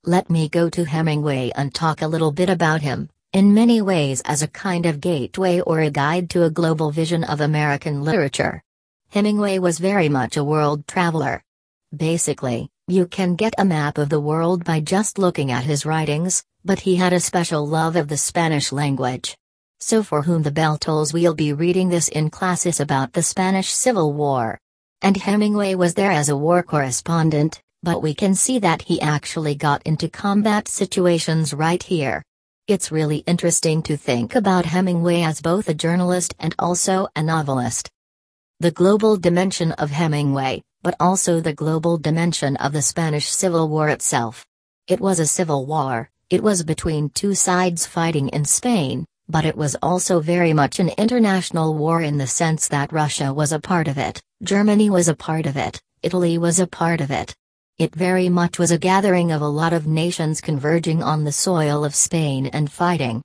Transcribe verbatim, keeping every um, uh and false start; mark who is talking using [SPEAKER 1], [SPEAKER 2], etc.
[SPEAKER 1] Let me go to Hemingway and talk a little bit about him, in many ways as a kind of gateway or a guide to a global vision of American literature. Hemingway was very much a world traveler. Basically, you can get a map of the world by just looking at his writings, but he had a special love of the Spanish language. So For Whom the Bell Tolls, we'll be reading this in classes about the Spanish Civil War. And Hemingway was there as a war correspondent, but we can see that he actually got into combat situations right here. It's really interesting to think about Hemingway as both a journalist and also a novelist. The global dimension of Hemingway, but also the global dimension of the Spanish Civil War itself. It was a civil war, it was between two sides fighting in Spain, but it was also very much an international war in the sense that Russia was a part of it, Germany was a part of it, Italy was a part of it. It very much was a gathering of a lot of nations converging on the soil of Spain and fighting.